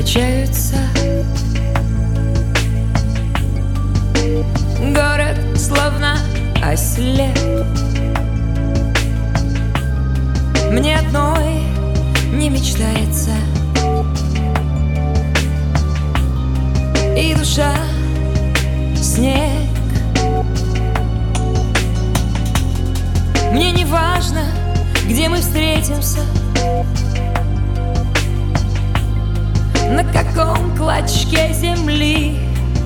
качаются. Город словно ослеп. Мне одной не мечтается, и душа снег. Мне не важно, где мы встретимся, на каком клочке земли.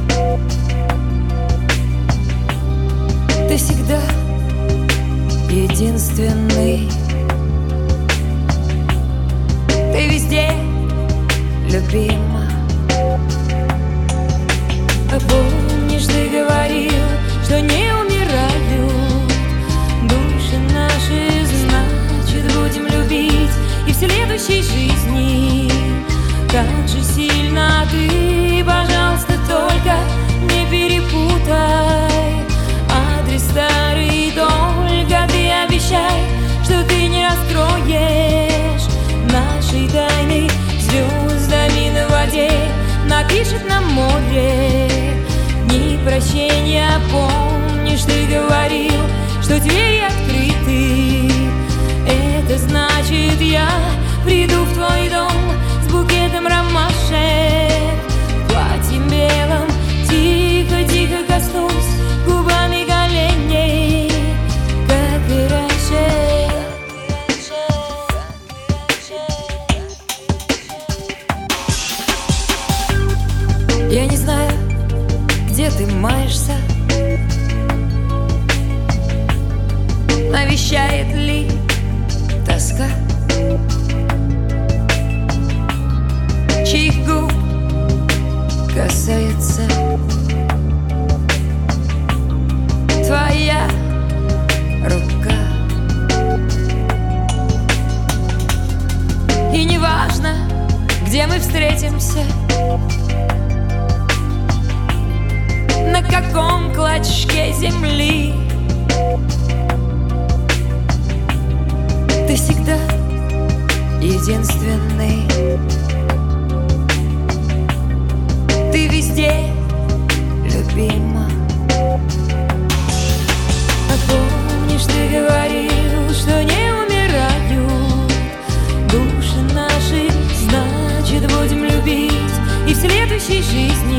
Ты всегда единственный. Ты везде любима. А помнишь, ты говорил, что не умирают души наши, значит, будем любить и в следующей жизни. Как же сильно ты, пожалуйста, только не перепутай адрес старый, только ты обещай, что ты не раскроешь нашей тайны звездами на воде. Напишет нам море дни прощения. Помнишь, ты говорил, что двери открыты. Это значит, я приду в твой дом с букетом ромашек, в платье белом, тихо-тихо коснусь губами коленей, как и раньше. Я не знаю, где ты маешься, навещает ли тоска, чьих губ касается твоя рука. И не важно, где мы встретимся, на каком клочке земли. Ты всегда единственный. Ты везде любима. А помнишь, ты говорил, что не умирают души наши, значит, будем любить и в следующей жизни.